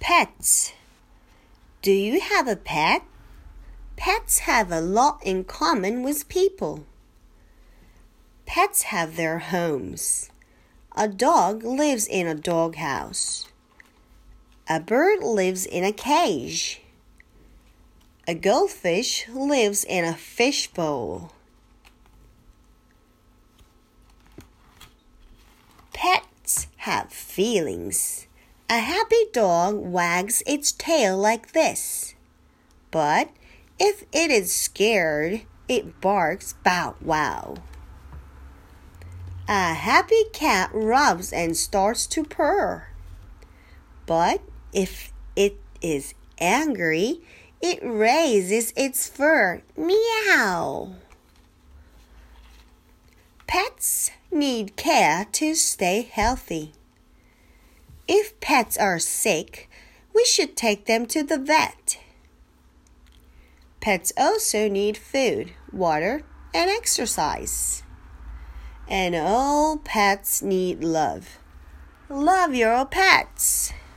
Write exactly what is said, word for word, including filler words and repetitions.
Pets. Do you have a pet? Pets have a lot in common with people. Pets have their homes. A dog lives in a doghouse. A bird lives in a cage. A goldfish lives in a fish bowl. Pets have feelings. A happy dog wags its tail like this. But if it is scared, it barks bow wow. A happy cat rubs and starts to purr. But if it is angry, it raises its fur. Meow. Pets need care to stay healthy. If pets are sick, we should take them to the vet. Pets also need food, water, and exercise. And all pets need love. Love your pets.